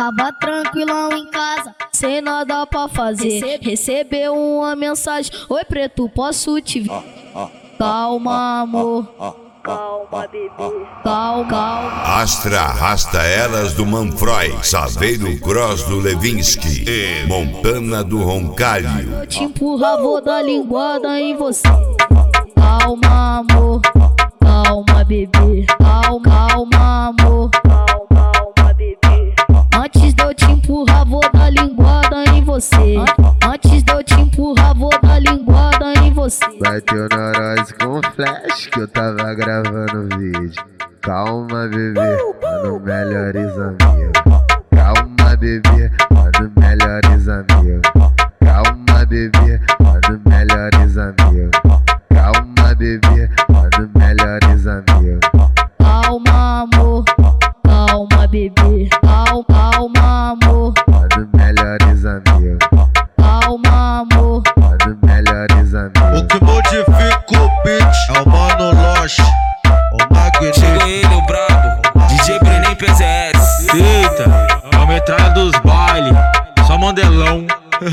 Tava tranquilão em casa, sem nada pra fazer. Recebeu uma mensagem: oi preto, posso te ver? Calma amor, calma bebê, calma. Astra arrasta elas do Manfroy, Saveiro Cross do Levinsky e Montana do Roncalho. Eu te empurrar, vou dar linguada em você. Calma amor, calma bebê, calma amor, calma bebê. Antes de eu te empurrar, vou dar linguada em você. Antes de eu te empurrar, vou dar linguada em você. Bateu na nós com flash que eu tava gravando vídeo. Calma bebê, mano, melhores amigos. Calma bebê, mano, melhores amigos. Calma bebê, mano, melhores amigos. Calma bebê, mano, melhores amigos. Calma amor, calma bebê, calma amor, Mano, melhores amigos. calma amor. Mano, melhores amigos. O que modifica o beat é o Mano Loche, o Magneto. Chegou ele, o brabo, DJ Brenem PZS. Eita, a metralha dos baile, só mandelão.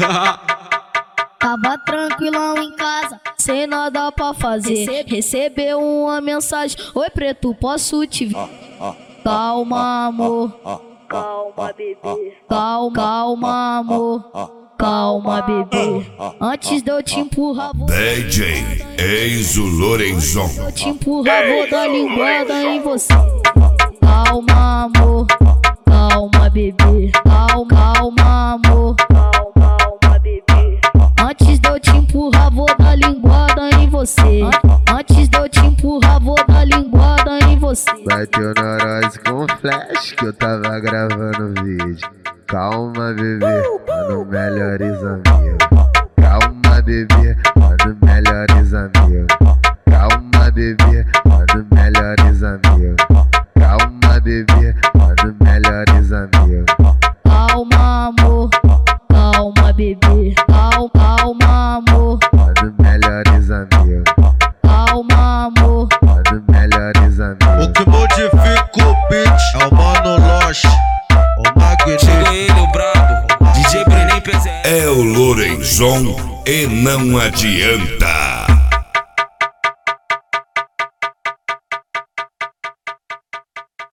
Tava tranquilão em casa, sem nada pra fazer. Recebeu uma mensagem: oi preto, posso te ver? Calma amor, calma bebê, calma amor, calma bebê. Antes de eu te empurrar, vou DJ Enzo Lorenzon. eu te empurrar, vou dar linguada em você. Calma amor, calma bebê, calma amor, calma bebê. Antes de eu te empurrar, vou dar linguada em você. Antes de eu te empurrar, vou dar linguada em você. Bateu na nós com flash que eu tava gravando vídeo. Calma bebê, mano, melhores amigos. Calma bebê, mano, melhores amigos. Calma bebê, mano, melhores amigos. Calma bebê, mano, melhores amigos. Calma amor, calma bebê, calma amor, Mano, melhores amigos. calma amor. Mano, melhores amigos. O que modifica o beat é o Mano Loche, o Magneto. Chegou ele, o brabo, DJ Brenem PZS. É o Lorenzon e não adianta.